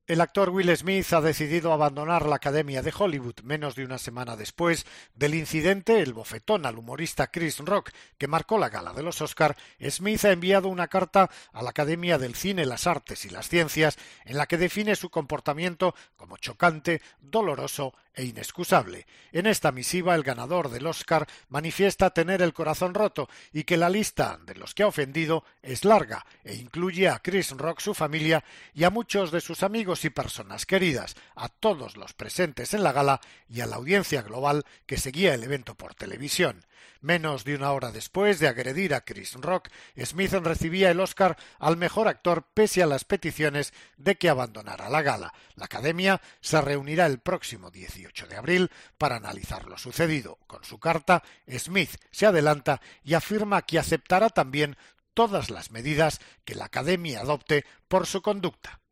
El actor Will Smith ha decidido abandonar la Academia de Hollywood menos de una semana después del incidente, el bofetón al humorista Chris Rock, que marcó la gala de los Oscar. Smith ha enviado una carta a la Academia del Cine, las Artes y las Ciencias en la que define su comportamiento como chocante, doloroso e inexcusable. En esta misiva, el ganador del Oscar manifiesta tener el corazón roto y que la lista de los que ha ofendido es larga e incluye a Chris Rock, su familia y a muchos de sus amigos y personas queridas, a todos los presentes en la gala y a la audiencia global que seguía el evento por televisión. Menos de una hora después de agredir a Chris Rock, Smith recibía el Oscar al mejor actor pese a las peticiones de que abandonara la gala. La Academia se reunirá el próximo 18 de abril para analizar lo sucedido. Con su carta, Smith se adelanta y afirma que aceptará también todas las medidas que la Academia adopte por su conducta.